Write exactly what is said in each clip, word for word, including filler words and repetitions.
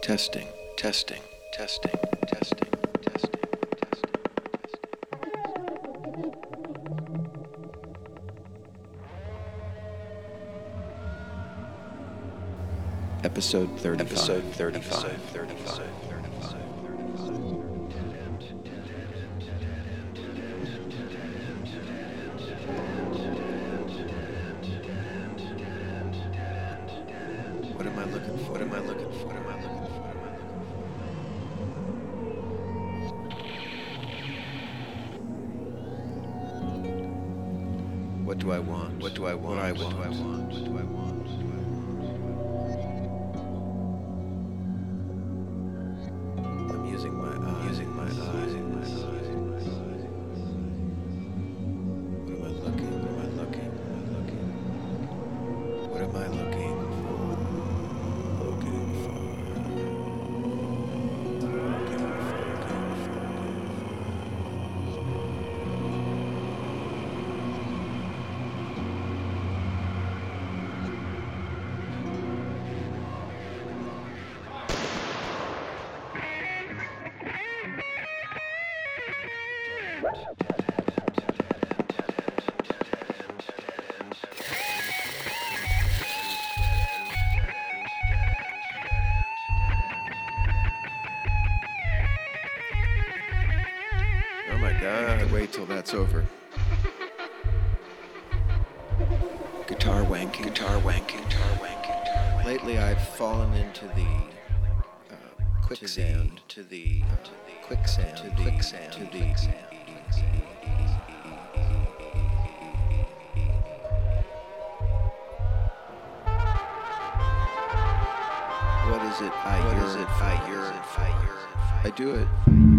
Testing, testing, testing, testing, testing, testing, testing. Episode thirty-five. Episode thirty-five. Episode thirty-five. What am I looking for? What am I looking for? What am I looking for? What am I looking for? What do I want? What do I want? What do I want? What do I want? What do I want? I'm using my eyes. Using my eyes. Using my eyes. What am I looking? What am I looking? What am I looking? What am I looking? Oh my God, wait till that's over. Guitar wanking, guitar wanking, guitar wanking, guitar wanking. Lately I've fallen into the uh, quicksand, to the, uh, to the quicksand, to the quicksand, to the What is it? I what is it? I yearn, I yearn, I do it.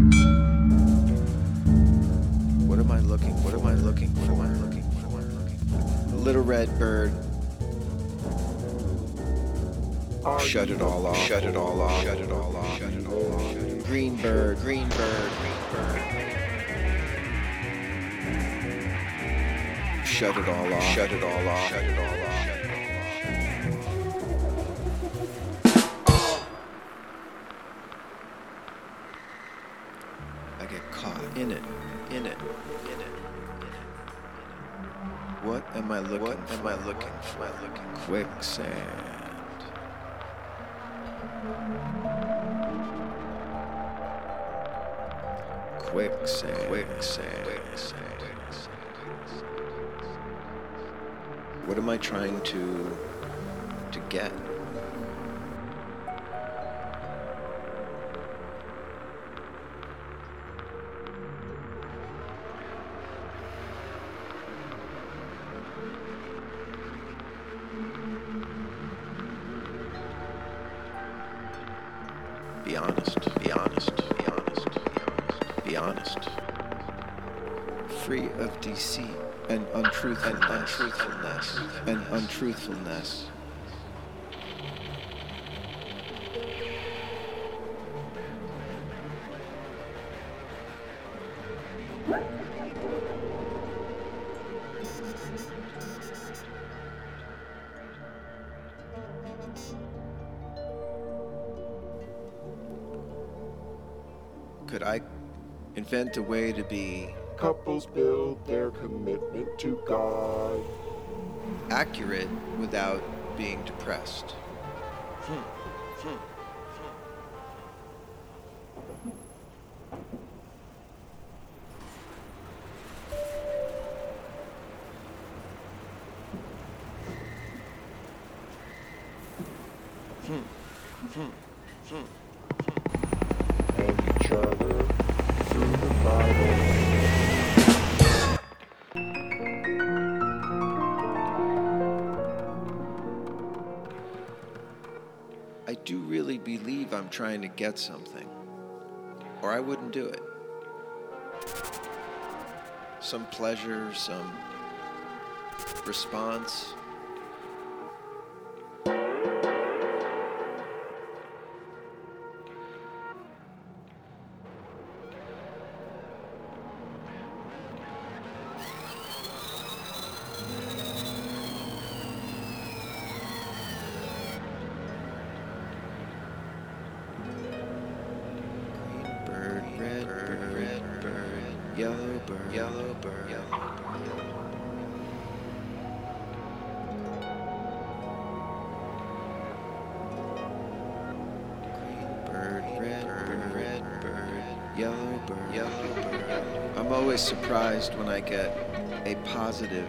What am I looking? What am I looking? What am I looking? What am I looking? A little red bird. Shut it all off. Shut it all off. Shut it all off. Shut it all off. Green bird. Green bird. Green bird. Shut it all off. Shut it all off. Shut it all off. I get caught in it. In it. In it. In it. What am I looking? What am I looking for? Am I looking? Quicksand. Quicksand. Quicksand. Quicksand. What am I trying to to get? Be honest, be honest, be honest, be honest, be honest. Free of deceit and untruthfulness, and untruthfulness, and untruthfulness. Could I invent a way to be Couples build their commitment to God. accurate without being depressed? Hmm. Hmm. Hmm. Hmm. Hmm. And each other through the Bible. I do really believe I'm trying to get something, or I wouldn't do it. Some pleasure, some response. yellow bird, yellow bird, yellow bird. Bird, red bird, red bird, yellow bird, yellow bird. I'm always surprised when I get a positive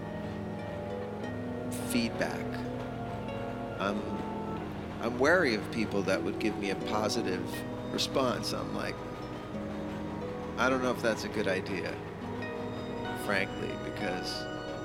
feedback. I'm, I'm wary of people that would give me a positive response. I'm like, I don't know if that's a good idea, frankly, because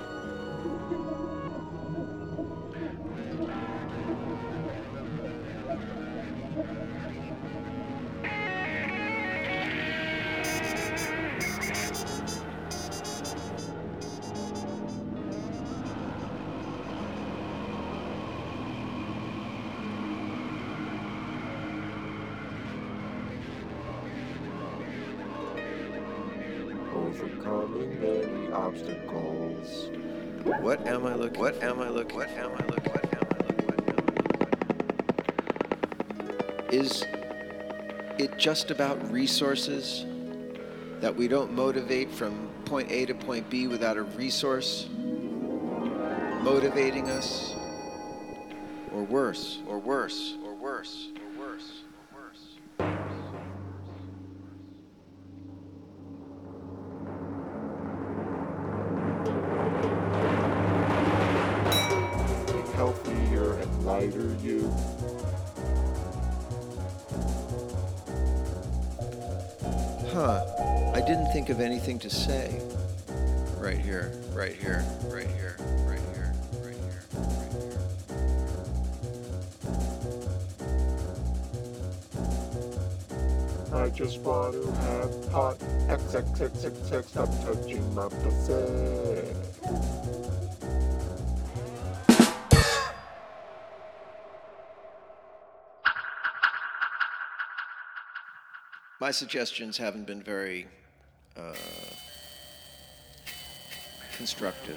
overcoming many obstacles. what am I looking? What am I looking? What am I looking? What am I looking? What am I looking? Is it just about resources? That we don't motivate from point A to point B without a resource motivating us? Or worse, or worse, or worse, or worse, or worse. A healthier and lighter you. Huh. I didn't think of anything to say. Right here, right here, right here, right here, right here, right here. I just want to have hot X X X X X. Stop touching my pussy. My suggestions haven't been very uh, constructive.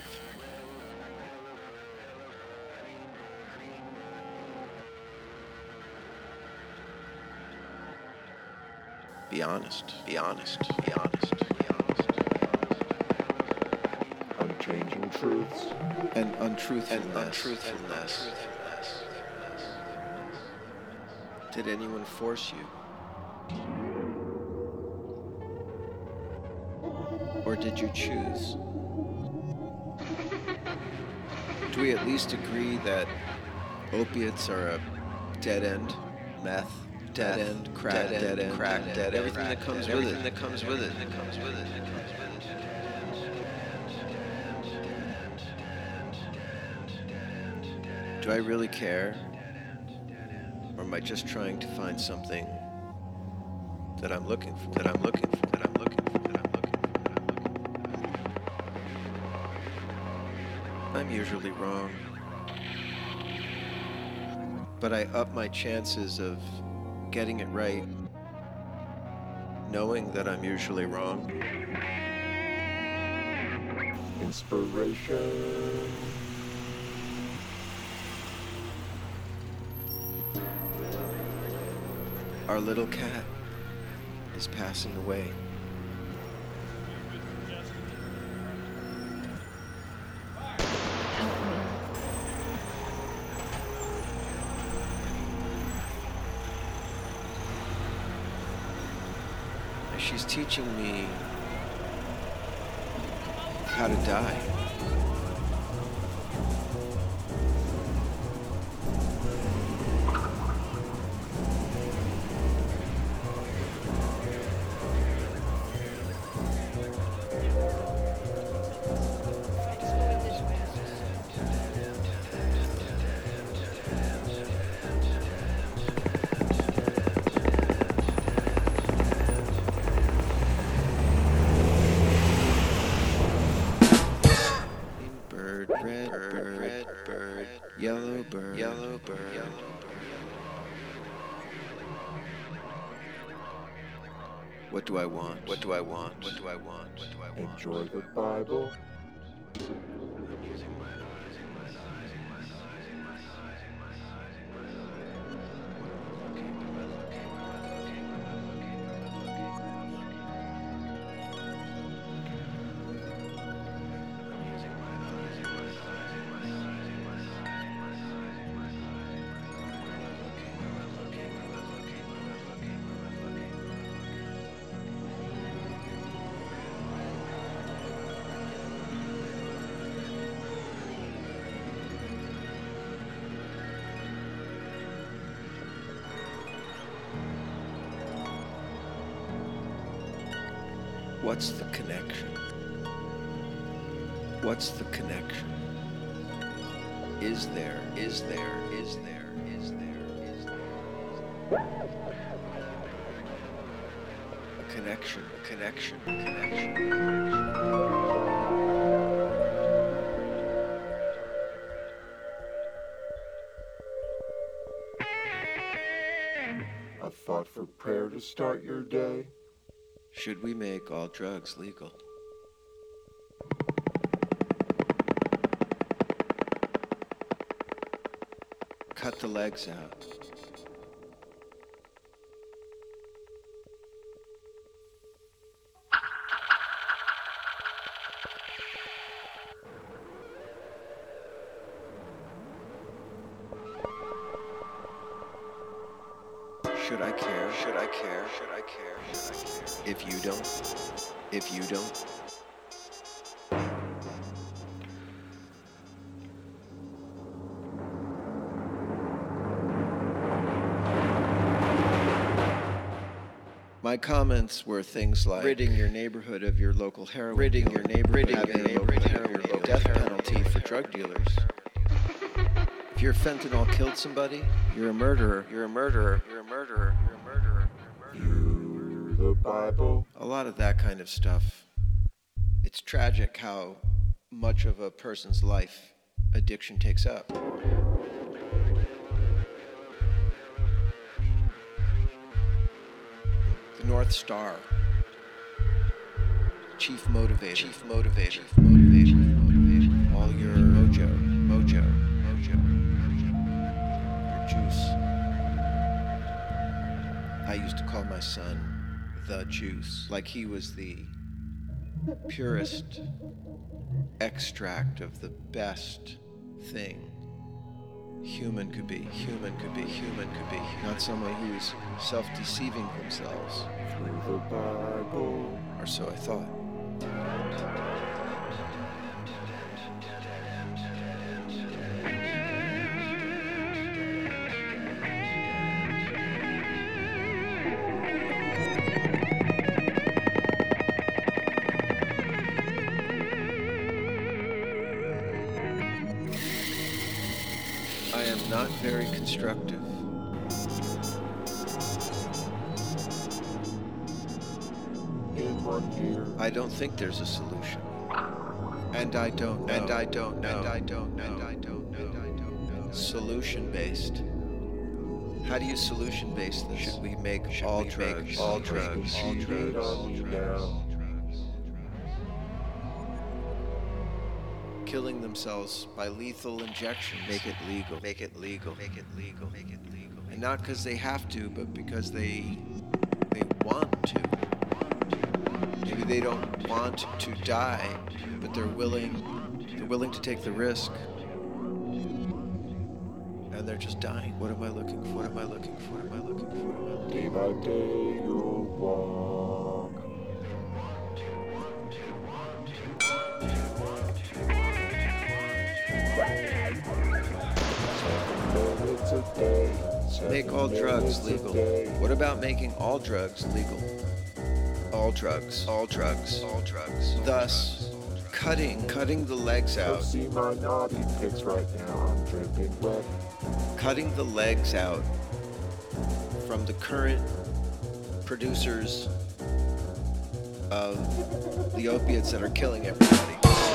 Be honest, be honest, be honest, be honest. Unchanging truths. And untruthfulness. And untruthfulness. Did anyone force you? Or did you choose? Do we at least agree that opiates are a dead end? Meth, dead end, crack, dead end, crack, dead end, everything that comes with it. That comes with it. That comes with it. Do I really care? Or am I just trying to find something that I'm looking for? That I'm looking for? That I'm looking for? That I'm looking for? That I'm looking for? I'm usually wrong. But I up my chances of getting it right, knowing that I'm usually wrong. Inspiration. Our little cat is passing away. And she's teaching me how to die. Bird, red bird, red bird, yellow bird, yellow bird, yellow bird. What do I want? What do I want? What do I want? What do I want? Enjoy the Bible. What's the connection? What's the connection? Is there, is there, is there, is there, is there? A connection, a connection, a connection, a connection. A thought for prayer to start your day. Should we make all drugs legal? Cut the legs out. Should I care? Should I care? Should I care? Should I care? If you don't, if you don't. My comments were things like ridding your neighborhood of your local heroin, ridding your neighborhood, having your neighborhood heroin, your death penalty for drug dealers. If your fentanyl killed somebody, you're a murderer. You're a murderer. You're a murderer. You're a murderer. You're a murderer. Through the Bible. A lot of that kind of stuff. It's tragic how much of a person's life addiction takes up. The North Star. Chief motivator. Chief motivator. Chief motivator. Chief motivator. All your mojo. Mojo. Mojo. Your juice. I used to call my son the juice, like he was the purest extract of the best thing human could be, human could be, human could be, not someone who's self-deceiving themselves. Through the Bible. Or so I thought. I am not very constructive. In one year. I don't think there's a solution. And I don't know. And I don't know. And I don't know. And I don't know. And I don't know. Solution based. How do you solution base this? Should we make Should all we drugs, make all drugs, all drugs, all drugs, all drugs? Killing themselves by lethal injection. Make it legal. Make it legal. Make it legal. Make it legal. And not because they have to, but because they they want to. Maybe they don't want to die, but they're willing they're willing to take the risk. And they're just dying. What am I looking for? What am I looking for? What am I looking for? What am I looking for? Day by day you'll walk. Seven minutes a day. Seven Make all drugs minutes a legal. day. What about making all drugs legal? All drugs, all drugs, all drugs. Thus, cutting, cutting the legs Go out, see my naughty pics right now. I'm dripping wet. cutting the legs out from the current producers of the opiates that are killing everybody.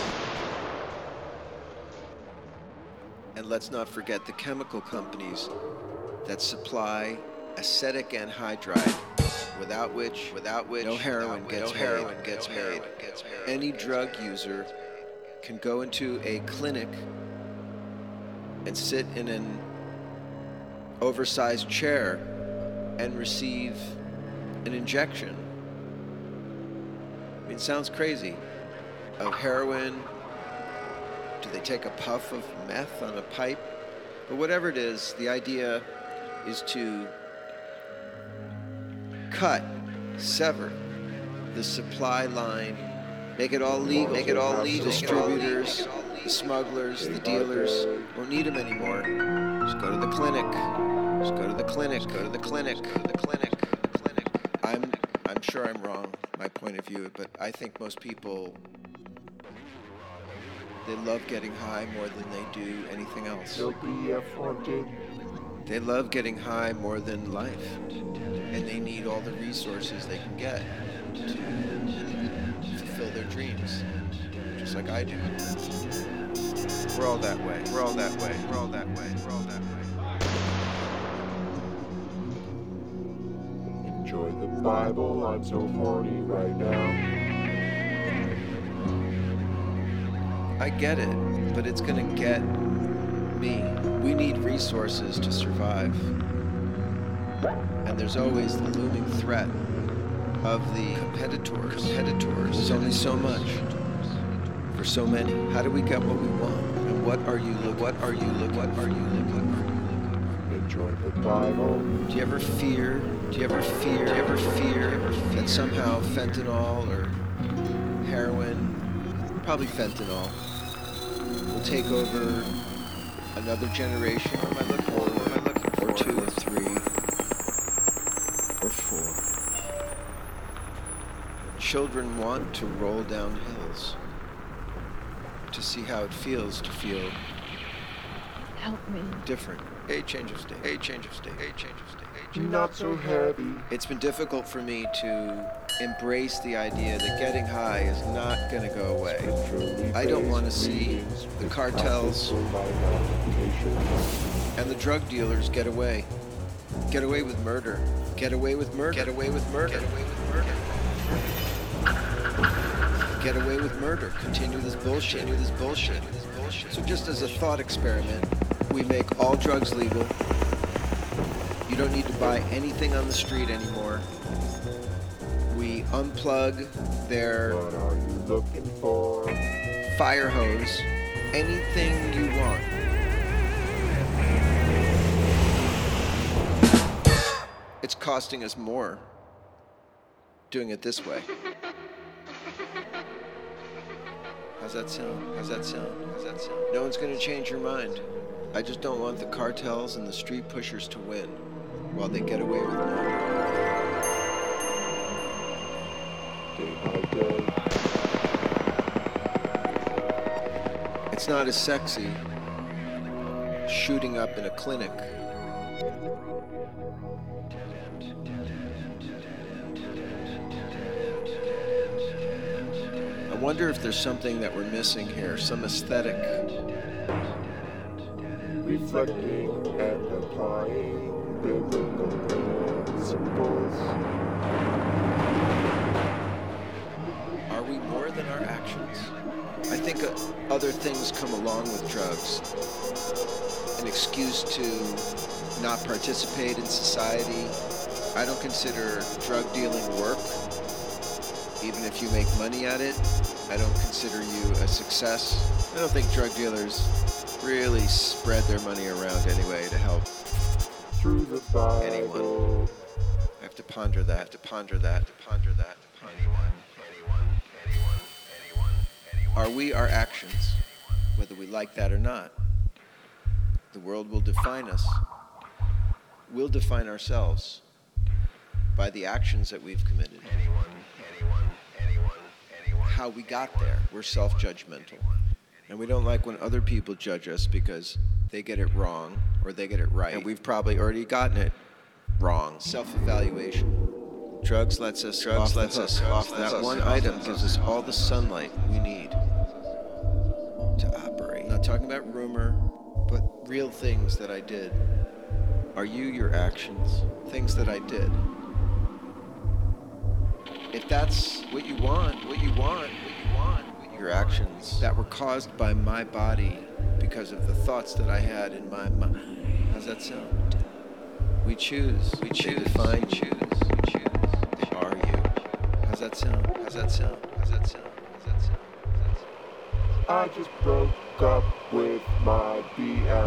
And let's not forget the chemical companies that supply acetic anhydride, without which, without which, no heroin gets no made. heroin gets no made. heroin gets made. Any drug user can go into a clinic and sit in an oversized chair and receive an injection. I mean, it sounds crazy. Of heroin. Do they take a puff of meth on a pipe? But whatever it is, the idea is to cut, sever the supply line, make it all legal, make it all legal. Distributors, the smugglers, the dealers won't need them anymore. Just go to the clinic. Just go to the clinic. Go to the clinic. Go to the clinic. Go to the clinic. I'm I'm I'm sure I'm wrong, my point of view, but I think most people, they love getting high more than they do anything else. They'll be affronted. They love getting high more than life, and they need all the resources they can get to fulfill their dreams, just like I do. We're all that way. We're all that way. We're all that way. We're all that way. Enjoy the Bible, I'm so horny right now. I get it, but it's gonna get me. We need resources to survive. And there's always the looming threat of the competitors. Competitors. There's only so much for so many. How do we get what we want? And what are you look? What are you look? What are you look? What are you look? Enjoy the Bible. Do you ever fear? Do you ever fear? Do you ever fear that somehow fentanyl or heroin, probably fentanyl, will take over another generation? What am I looking for? What am I looking for? Or two, or three, or four. Children want to roll down hills to see how it feels to feel Help me. different. A change of state. A change of state. A change of state. A change of Not so heavy. It's been difficult for me to embrace the idea that getting high is not going to go away. I don't want to see the cartels and the drug dealers get away. Get away with murder. Get away with murder. Get away with murder. Get away with murder. Get away with murder. Continue this bullshit. Continue this bullshit. So just as a thought experiment, we make all drugs legal. You don't need to buy anything on the street anymore. We unplug their What are you looking for? fire hose, anything you want. It's costing us more doing it this way. How's that sound? How's that sound? How's that sound? No one's gonna change your mind. I just don't want the cartels and the street pushers to win while they get away with murder. Day by day. It's not as sexy shooting up in a clinic. I wonder if there's something that we're missing here, some aesthetic. Reflecting and applying biblical principles. Are we more than our actions? I think uh, other things come along with drugs. An excuse to not participate in society. I don't consider drug dealing work. Even if you make money at it, I don't consider you a success. I don't think drug dealers really spread their money around anyway to help Through the Bible. anyone. I have to ponder that, to ponder that, to ponder that, to ponder anyone, anyone, anyone, anyone, anyone. Are we our actions, whether we like that or not? The world will define us. We'll define ourselves by the actions that we've committed. Anyone, anyone, anyone, anyone. How we got there. We're self-judgmental. And we don't like when other people judge us because they get it wrong or they get it right. And we've probably already gotten it wrong. Self-evaluation. Drugs lets us drugs off lets the us off that us one item gives us all the sunlight we need to operate. Not talking about rumor, but real things that I did. Are you your actions? Things that I did. If that's what you want, what you want, what you want, what your actions that were caused by my body because of the thoughts that I had in my mind. How's that sound? We choose. We choose. They define. Choose. We choose. They are you. How's that sound? How's that sound? How's that sound? How's that sound? How's that sound? I just broke up with my B F.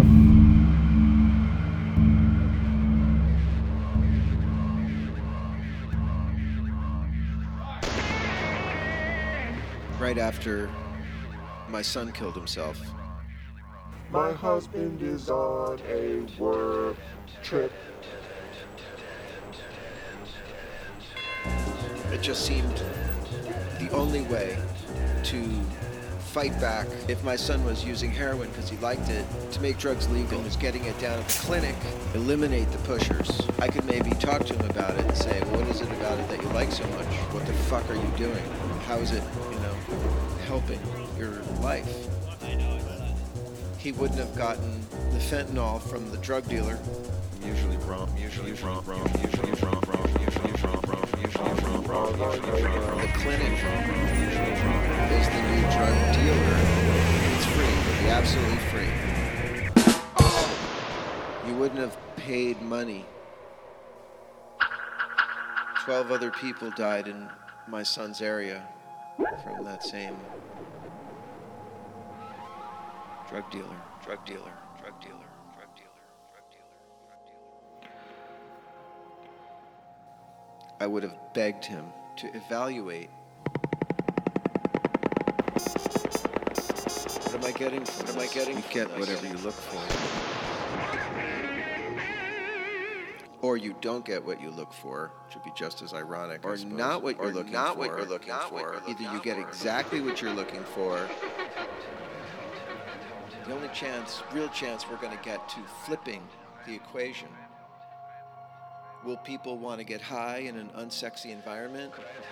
Right after my son killed himself. My husband is on a work trip. just seemed the only way to fight back if my son was using heroin because he liked it, to make drugs legal, and was getting it down at the clinic, eliminate the pushers. I could maybe talk to him about it and say, well, what is it about it that you like so much? What the fuck are you doing? How is it, you know, helping your life? He wouldn't have gotten the fentanyl from the drug dealer. Usually wrong, usually wrong, wrong, usually wrong, wrong, usually wrong, wrong, usually wrong, wrong, usually wrong. The clinic is the new drug dealer. It's free, it'll be absolutely free. You wouldn't have paid money. Twelve other people died in my son's area from that same drug dealer, drug dealer, drug dealer. I would have begged him to evaluate. What am I getting from What am I getting? You get whatever you look for. Or you don't get what you look for, which would be just as ironic. Or not what you're looking for. Not what you're looking for. Either you get exactly what you're looking for. The only chance, real chance we're going to get to flipping the equation. Will people want to get high in an unsexy environment?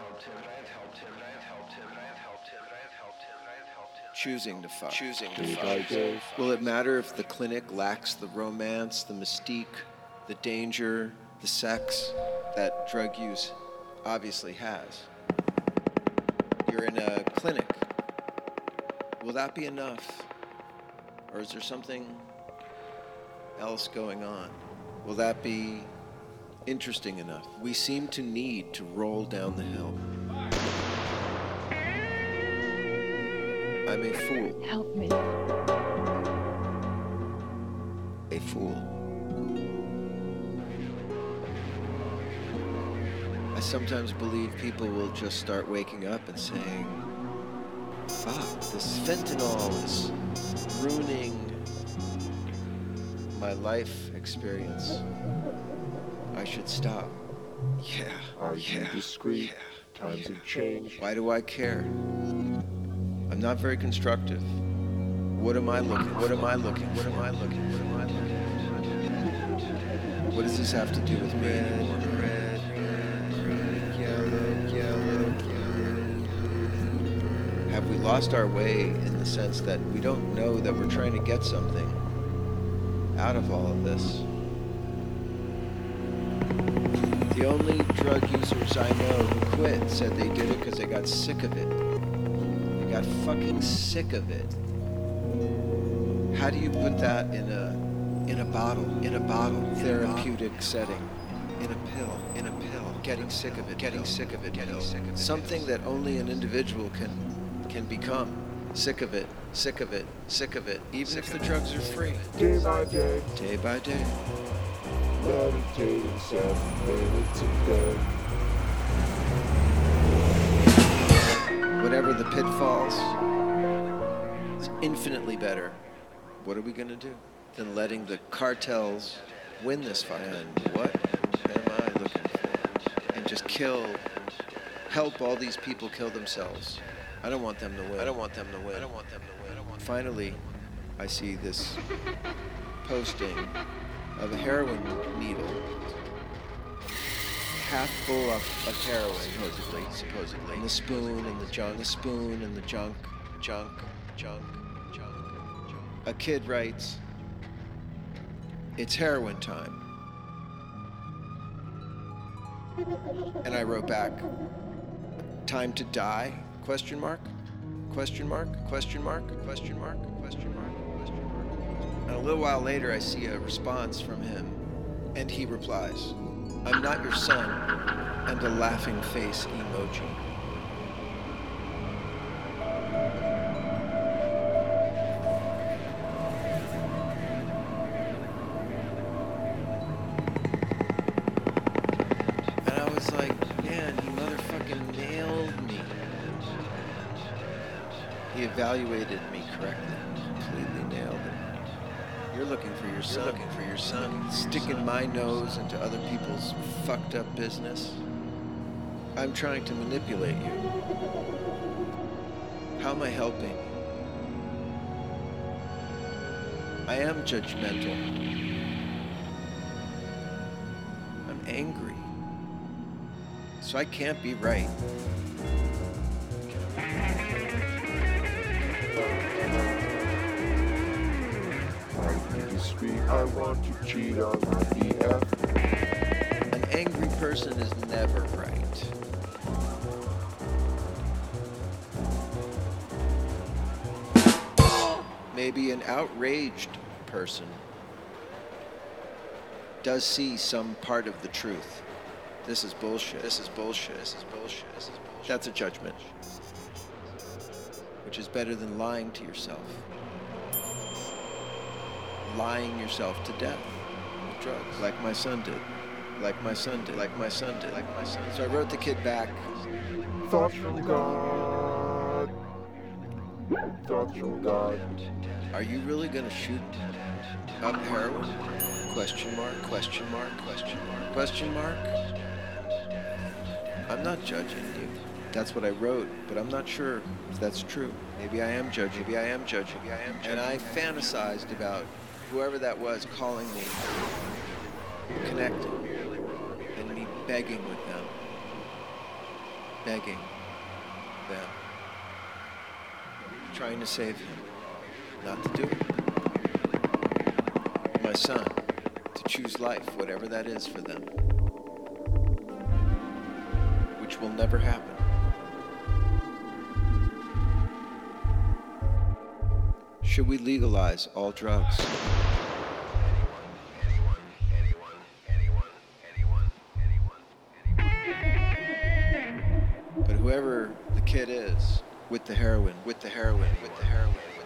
Choosing to fuck. Choosing to fuck. Will it matter if the clinic lacks the romance, the mystique, the danger, the sex that drug use obviously has? You're in a clinic. Will that be enough? Or is there something else going on? Will that be interesting enough? We seem to need to roll down the hill. I'm a fool. Help me. A fool. I sometimes believe people will just start waking up and saying, fuck, this fentanyl is ruining my life experience. I should stop. Yeah. Are you yeah, discreet? Yeah, Times yeah. have changed. Why do I care? I'm not very constructive. What am I looking? What am I looking? What am I looking? What am I looking? What does this have to do with me anymore? Red, red, yellow, yellow, yellow. Have we lost our way in the sense that we don't know that we're trying to get something out of all of this? The only drug users I know who quit said they did it because they got sick of it. They got fucking sick of it. How do you put that in a in a bottle, in a bottle, therapeutic setting, in a pill, in a pill, getting sick of it, getting sick of it, getting sick of it. Something that only an individual can can become. Sick of it, sick of it, sick of it, even if the drugs are free. Day by day, Day by day. meditating seven minutes a day. Whatever the pitfalls, it's infinitely better. What are we gonna do than letting the cartels win this fight? And what am I looking for? And just kill, help all these people kill themselves. I don't want them to win. I don't want them to win. I don't want them to win. I don't want. Finally, I see this posting of a heroin needle, half full of, of heroin, supposedly, supposedly. And the spoon and the junk, the spoon and the junk, junk, junk, junk, junk. A kid writes, "It's heroin time." And I wrote back, "Time to die? Question mark? Question mark? Question mark? Question mark? Question mark? Question mark?" And a little while later, I see a response from him, and he replies, "I'm not your son," and a laughing face emoji. And I was like, man, he motherfucking nailed me. He evaluated me correctly, completely nailed it. You're looking for your son. You're looking for your son. Sticking my nose into other people's fucked up business. I'm trying to manipulate you. How am I helping? I am judgmental. I'm angry. So I can't be right. I want to cheat on my B F. An angry person is never right. Maybe an outraged person does see some part of the truth. This is bullshit. This is bullshit. This is bullshit. This is bullshit. That's a judgment, which is better than lying to yourself. Lying yourself to death with drugs, like my son did, like my son did, like my son did, like my son did. So I wrote the kid back. Thoughts from God. Thoughts from God. Are you really gonna shoot up heroin? Question mark, question mark, question mark, question mark. I'm not judging you. That's what I wrote, but I'm not sure if that's true. Maybe I am judging. Maybe I am judging. Maybe I am judging. And I fantasized about whoever that was calling me, connecting, and me begging with them, begging them, trying to save him, not to do it. My son, to choose life, whatever that is for them, which will never happen. Should we legalize all drugs? But whoever the kid is, with the heroin, with the heroin, with the heroin, with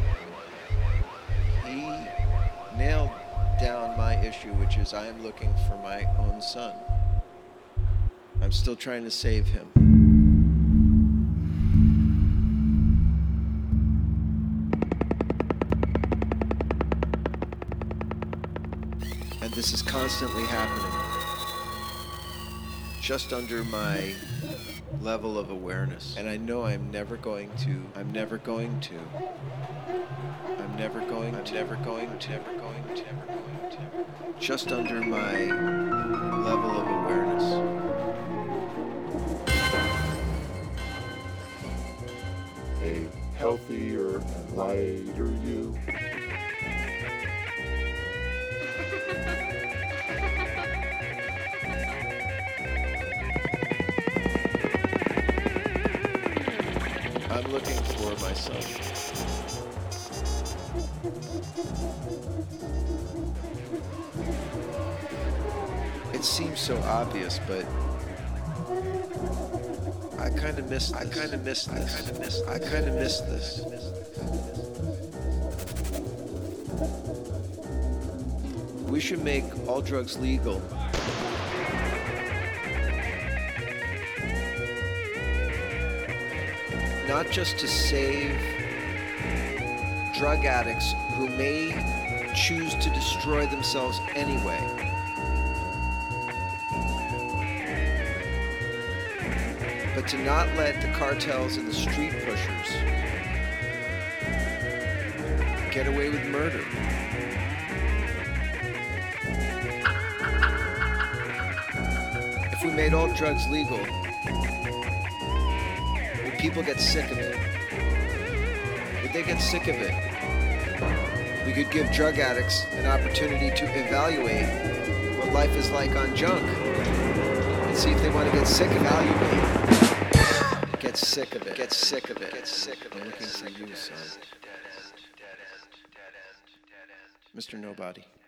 the heroin, he nailed down my issue, which is I am looking for my own son. I'm still trying to save him. And this is constantly happening, just under my level of awareness. And I know I'm never going to, I'm never going to, I'm never going, I'm never going to, never going to, never going to, just under my level of awareness. A healthier and lighter you. I'm looking for my son. It seems so obvious, but I kind of missed this. I kind of missed this. I kind of missed. I kind of missed this. We should make all drugs legal. Not just to save drug addicts who may choose to destroy themselves anyway, but to not let the cartels and the street pushers get away with murder. If we made all drugs legal, people get sick of it. Would they get sick of it? We could give drug addicts an opportunity to evaluate what life is like on junk and see if they want to get sick of it. Get sick of it. Get sick of it. Get sick of it. I'm looking for you, son. Mister Nobody.